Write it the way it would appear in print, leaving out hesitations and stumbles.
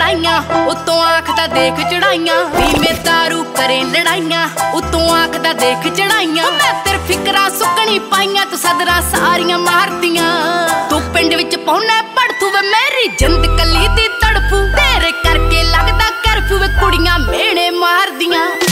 ਲੜਾਈਆਂ ਉਤੋਂ ਆਖਦਾ ਦੇਖ ਚੜਾਈਆਂ ਵੀਵੇਂ ਤਾਰੂ ਕਰੇ ਲੜਾਈਆਂ ਉਤੋਂ ਆਖਦਾ ਦੇਖ ਚੜਾਈਆਂ ਮੈਂ ਤੇਰੇ ਫਿਕਰਾਂ ਸੁੱਕਣੀ ਪਾਈਆਂ ਤੂੰ ਸਦਰਾਂ ਸਾਰੀਆਂ ਮਾਰਦੀਆਂ ਤੂੰ ਪਿੰਡ ਵਿੱਚ ਪਾਉਣਾ ਪੜਥੂ ਵੇ ਮੇਰੀ ਜਿੰਦ ਕੱਲੀ ਦੀ ਤੜਫੂ ਤੇਰੇ ਕਰਕੇ ਲੱਗਦਾ ਕਰਫਿਊ ਵੇ ਕੁੜੀਆਂ ਮੇਣੇ ਮਾਰਦੀਆਂ